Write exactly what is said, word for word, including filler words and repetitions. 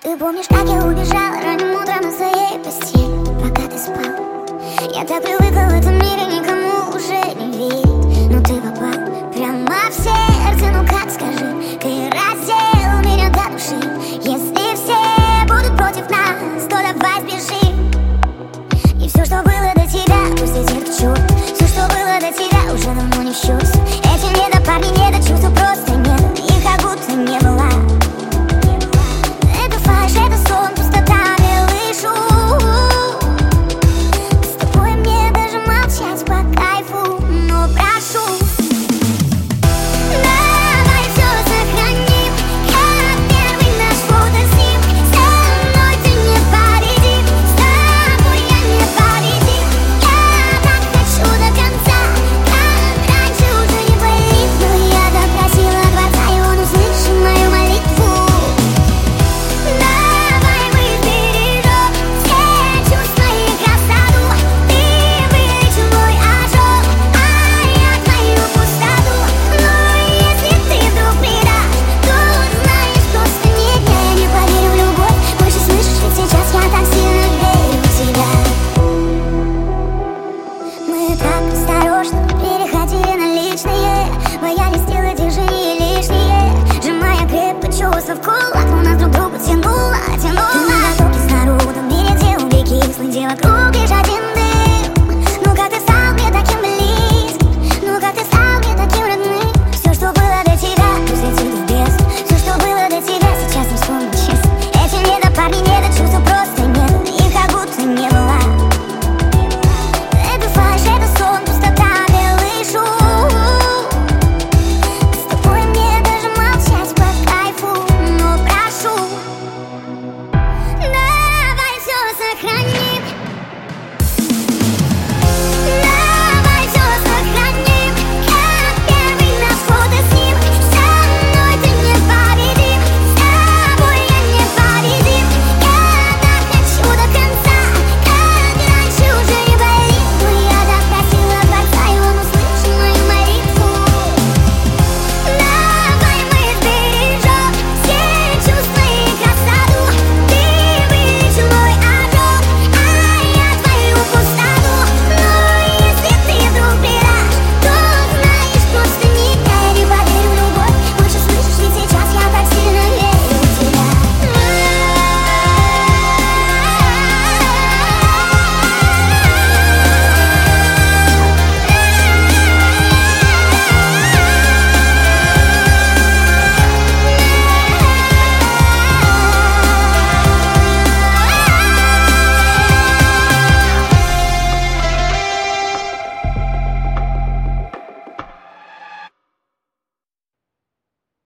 Ты помнишь, как я убежала ранним утром из своей постели, пока ты спал? Я так привыкла в этом мире никому уже не верить, но ты попал прямо в сердце. Ну как, скажи, ты раздел меня до души. Если все будут против нас, то давай сбежим. И все, что было до тебя, пусть летит к черту. Все, что было до тебя, уже давно не в счет. Эти недопарни, недочувства просто нет, их как будто не было. Это фальшь, это сон, пустота, белый шум. С тобой мне даже молчать по кайфу, но прошу, давай все сохраним, как первый наш фотоснимок. Со мной ты непобедим, с тобой я непобедим. Я так хочу до конца, как раньше уже не болит. Но я так просила Творца, и он услышал мою молитву. Давай мы сбережем все чувства и красоту. Ты вылечил мой ожог, а я твою пустоту. Но если ты вдруг предашь, то знаешь, просто нет, я не поверю в любовь. Больше слышишь, ведь сейчас я так сильно верю в тебя. Мы так осторожно переходили на личные, боялись делать движения лишние, сжимая крепко чувства в кулак, но нас друг другу тянуло, тянуло. Ты на готовке с народом, в мире, где убеги, где вокруг лишь один